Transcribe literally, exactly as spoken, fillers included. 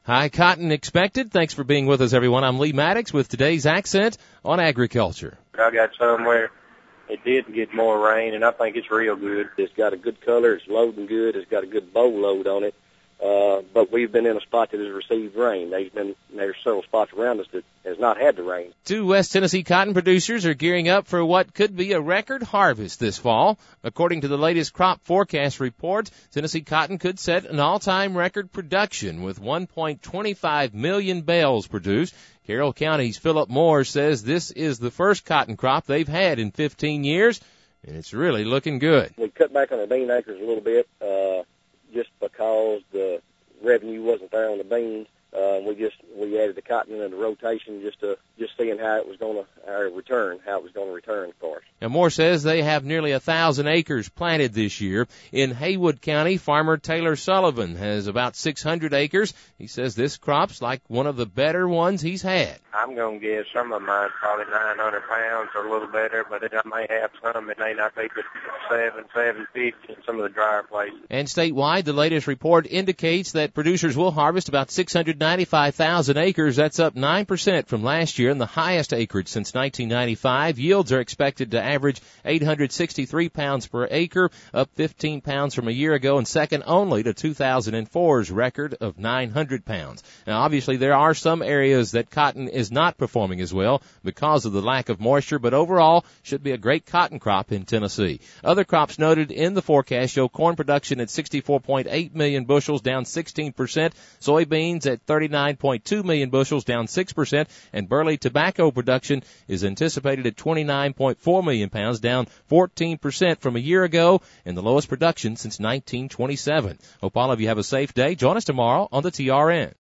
High cotton expected. Thanks for being with us, everyone. I'm Lee Maddox with today's Accent on Agriculture. I got somewhere it did get more rain, and I think it's real good. It's got a good color. It's loading good. It's got a good bow load on it. Uh, but we've been in a spot that has received rain. There's been there's several spots around us that has not had the rain. Two West Tennessee cotton producers are gearing up for what could be a record harvest this fall. According to the latest crop forecast report, Tennessee cotton could set an all-time record production with one point two five million bales produced. Carroll County's Philip Moore says this is the first cotton crop they've had in fifteen years, and it's really looking good. We cut back on our bean acres a little bit, uh, just because the revenue wasn't there on the beans. Uh, we just we added the cotton into the rotation just to just seeing how it was going to our return, how it was going to return for us. And Moore says they have nearly a thousand acres planted this year. In Haywood County, farmer Taylor Sullivan has about six hundred acres. He says this crop's like one of the better ones he's had. I'm going to guess some of mine probably nine hundred pounds or a little better, but I may have some that may not be but seven, seven fifty in some of the drier places. And statewide, the latest report indicates that producers will harvest about six hundred ninety-five thousand acres. That's up nine percent from last year and the highest acreage since nineteen ninety-five. Yields are expected to average eight hundred sixty-three pounds per acre, up fifteen pounds from a year ago and second only to two thousand four's record of nine hundred pounds. Now, obviously, there are some areas that cotton is not performing as well because of the lack of moisture, but overall should be a great cotton crop in Tennessee. Other crops noted in the forecast show corn production at sixty-four point eight million bushels, down sixteen percent, soybeans at thirty-nine point two million bushels, down six percent, and burley tobacco production is anticipated at twenty-nine point four million pounds, down fourteen percent from a year ago, and the lowest production since nineteen twenty-seven. Hope all of you have a safe day. Join us tomorrow on the T R N.